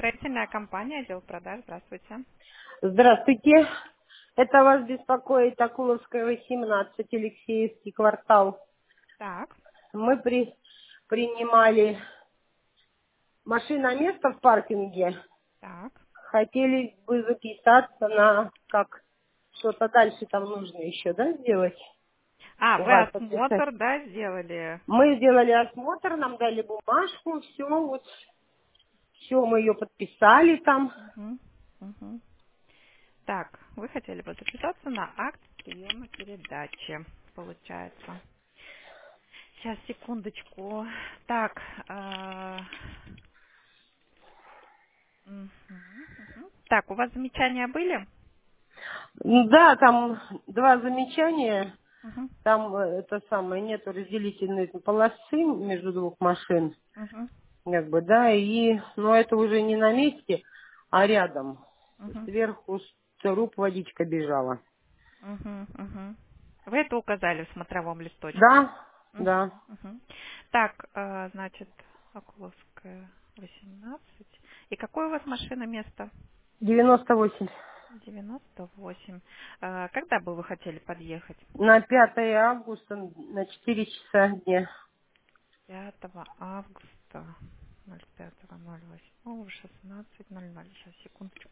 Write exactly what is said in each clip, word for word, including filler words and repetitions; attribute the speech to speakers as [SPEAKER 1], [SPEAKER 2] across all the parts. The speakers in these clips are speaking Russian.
[SPEAKER 1] Строительная компания, отдел продаж. Здравствуйте.
[SPEAKER 2] Здравствуйте. Это вас беспокоит Акуловская, восемнадцать, Алексеевский квартал.
[SPEAKER 1] Так,
[SPEAKER 2] Мы при, принимали машиноместо в паркинге.
[SPEAKER 1] так.
[SPEAKER 2] Хотели бы записаться на как что-то дальше там нужно еще, да, сделать?
[SPEAKER 1] А,
[SPEAKER 2] У
[SPEAKER 1] вы
[SPEAKER 2] вас подписать.
[SPEAKER 1] осмотр, да, сделали?
[SPEAKER 2] Мы сделали осмотр, нам дали бумажку, все, вот, все, мы ее подписали там.
[SPEAKER 1] Угу, угу. Так, вы хотели бы записаться на акт приема передачи, получается. Сейчас, секундочку. Так, а, мгм, мгм. Так, у вас замечания были?
[SPEAKER 2] Ну да, там два замечания.
[SPEAKER 1] Угу,
[SPEAKER 2] Там э, это самое, нету разделительной полосы между двух машин,
[SPEAKER 1] угу,
[SPEAKER 2] как бы, да, и, но это уже не на месте, а рядом.
[SPEAKER 1] угу,
[SPEAKER 2] Сверху с труб водичка бежала.
[SPEAKER 1] угу, угу. Вы это указали в смотровом листочке?
[SPEAKER 2] Да,
[SPEAKER 1] Мгм,
[SPEAKER 2] да.
[SPEAKER 1] мгм. Так, э, значит, Окуловская, восемнадцать. И какое у вас машина место?
[SPEAKER 2] девяносто восемь.
[SPEAKER 1] девяносто восемь. Э, Когда бы вы хотели подъехать?
[SPEAKER 2] На пятое августа на четыре часа дня.
[SPEAKER 1] пятого августа ноль пятого ноль восьмого шестнадцать ноль ноль. Сейчас, секундочку.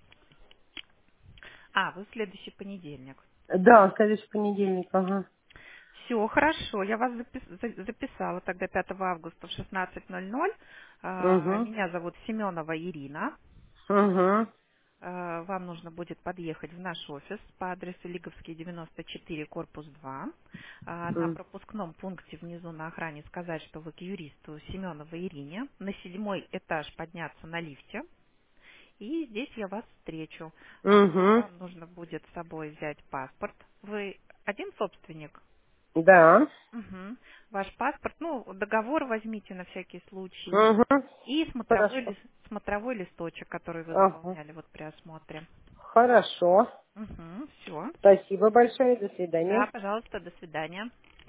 [SPEAKER 1] А, вы в следующий понедельник.
[SPEAKER 2] Да, следующий понедельник, ага.
[SPEAKER 1] Все, хорошо. Я вас запис- за- записала тогда пятого августа в шестнадцать ноль ноль. Э,
[SPEAKER 2] Угу,
[SPEAKER 1] Меня зовут Семенова Ирина.
[SPEAKER 2] угу,
[SPEAKER 1] Э, Вам нужно будет подъехать в наш офис по адресу Лиговский, девяносто четыре, корпус два. Э, На пропускном пункте внизу на охране сказать, что вы к юристу Семеновой Ирине. На седьмой этаж подняться на лифте. И здесь я вас встречу. Э,
[SPEAKER 2] угу,
[SPEAKER 1] Вам нужно будет с собой взять паспорт. Вы один собственник?
[SPEAKER 2] да,
[SPEAKER 1] Мгм. Ваш паспорт, ну, договор возьмите на всякий случай.
[SPEAKER 2] угу,
[SPEAKER 1] И смотровой,
[SPEAKER 2] хорошо,
[SPEAKER 1] лис- смотровой листочек, который вы
[SPEAKER 2] ага,
[SPEAKER 1] заполняли вот при осмотре.
[SPEAKER 2] хорошо.
[SPEAKER 1] Угу, все.
[SPEAKER 2] Спасибо большое, до
[SPEAKER 1] Да,
[SPEAKER 2] свидания.
[SPEAKER 1] пожалуйста, до свидания.